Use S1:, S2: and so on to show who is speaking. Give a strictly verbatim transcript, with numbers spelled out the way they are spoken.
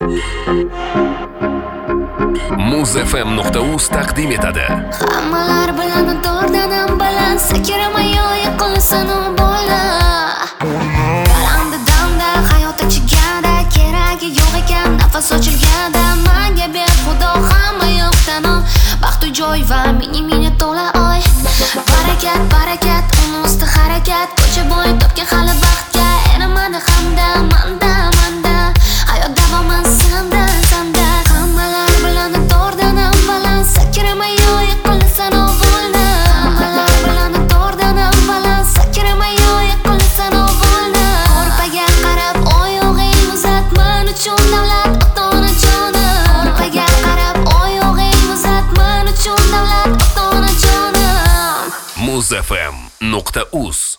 S1: muz f m nuqta uz taqdim etadi.
S2: Hammalar bilan to'rdanam baland sakramayo yiqilsin u bola. Qalamda damda hayot ichigada keragi yo'q ekan nafas ochilganda menga ber xudo hamma yoqdan ol baxt joy va mini mini to'la oy. Barakat barakat uni usti harakat ko'cha bo'y topgan hali baxtga erimadi hamda manda manda hayot davoman sanda sanda. Hammalar bilan to'rdanam baland sakramayo yiqilsin u bola. Hammalar bilan to'rdanam baland sakramayo yiqilsin u bola. Ko'rpaga qarab oyog'ing uzat men uchun davlat ota-ona jonim. Ko'rpaga qarab oyog'ing uzat men uchun davlat ota-ona jonim.
S1: muz f m nuqta uz